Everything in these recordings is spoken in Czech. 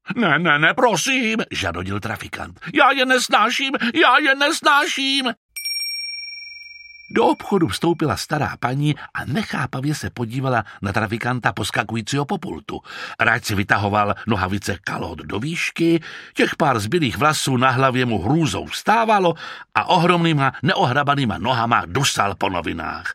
Ne, prosím, žadodil trafikant. Já je nesnáším. Do obchodu vstoupila stará paní a nechápavě se podívala na trafikanta poskakujícího po pultu. Ráč si vytahoval nohavice kalhot do výšky, těch pár zbylých vlasů na hlavě mu hrůzou vstávalo a ohromnýma neohrabanýma nohama dusal po novinách.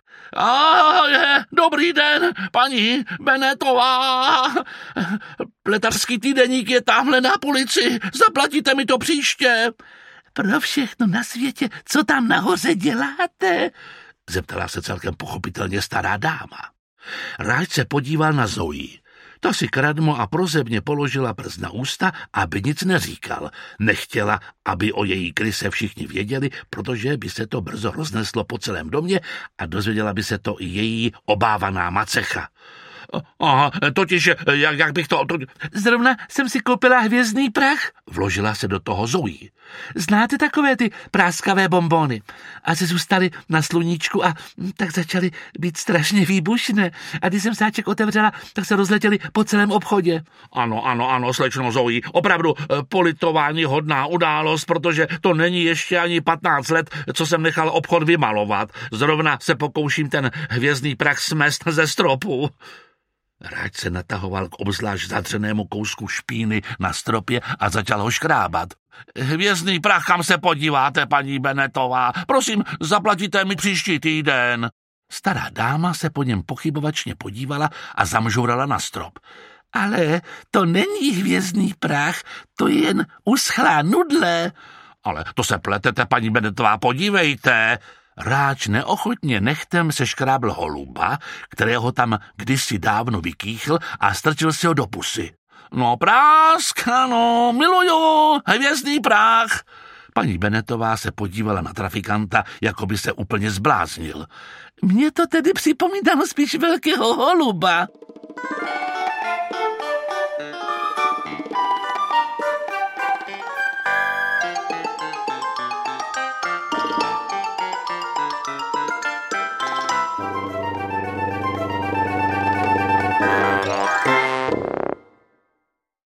Dobrý den, paní Benetová. Pletarský týdeník je tamhle na polici, zaplatíte mi to příště. Pro všechno na světě, co tam nahoře děláte? Zeptala se celkem pochopitelně stará dáma. Ráč se podíval na Zoe. Ta si kradmo a prozebně položila prst na ústa, aby nic neříkal. Nechtěla, aby o její kryse všichni věděli, protože by se to brzo rozneslo po celém domě a dozvěděla by se to i její obávaná macecha. Aha, totiž, jak bych to... Zrovna jsem si koupila hvězdný prach, vložila se do toho Zoe. Znáte takové ty práskavé bonbony? A se zůstaly na sluníčku a tak začaly být strašně výbušné. A když jsem sáček otevřela, tak se rozletěly po celém obchodě. Ano, slečno Zoe, opravdu politování hodná událost, protože to není ještě ani 15 let, co jsem nechal obchod vymalovat. Zrovna se pokouším ten hvězdný prach smést ze stropu. Ráč se natahoval k obzvlášť zadřenému kousku špíny na stropě a začal ho škrábat. Hvězdný prach, kam se podíváte, paní Benetová? Prosím, zaplatíte mi příští týden. Stará dáma se po něm pochybovačně podívala a zamžurala na strop. Ale to není hvězdný prach, to je jen uschlá nudle. Ale to se pletete, paní Benetová, podívejte. Ráč neochotně nechtem seškrábl holuba, kterého tam kdysi dávno vykýchl a strčil si ho do pusy. No prásk, ano, miluju, hvězdný prach. Paní Benetová se podívala na trafikanta, jako by se úplně zbláznil. Mně to tedy připomínalo spíš velkého holuba.